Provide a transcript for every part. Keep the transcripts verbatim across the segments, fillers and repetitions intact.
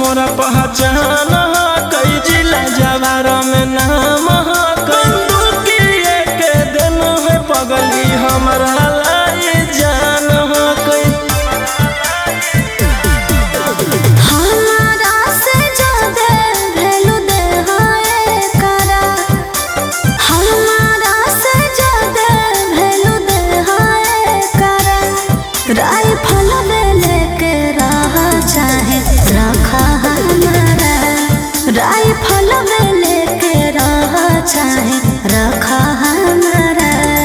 मोरा पहचान कई जिला जवार में नाम बंदूकिए के दिन है पगली हमारा लाई जान कई हमारा से ज्यादा भेलू दे हाय करा हमारा से ज्यादा भेलू दे हाय करा राइफल में लेके रहा चाहे रखा हमारा राइफल में लेके रहा चाहे रखा हमारा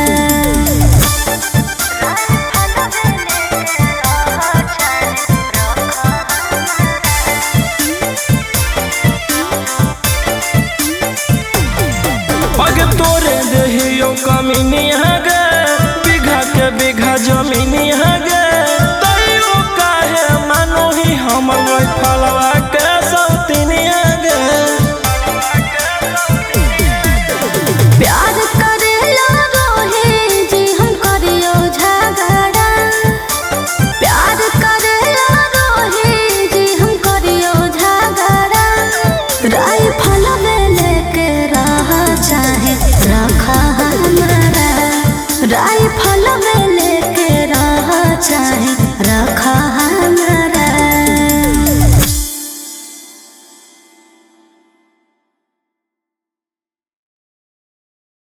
पग तोरे देहियो कमीनिया गे बीघा के बीघा जमीनिया गे तैयो काहे मानो ही हमर फलवा के सौतिनिया गे प्यार करेला रोहे जी हम करियो झगड़ा प्यार करेला रोहे जी हम करियो झगड़ा राइफल में लेके रहा चाहे रखा हमारा राइफल में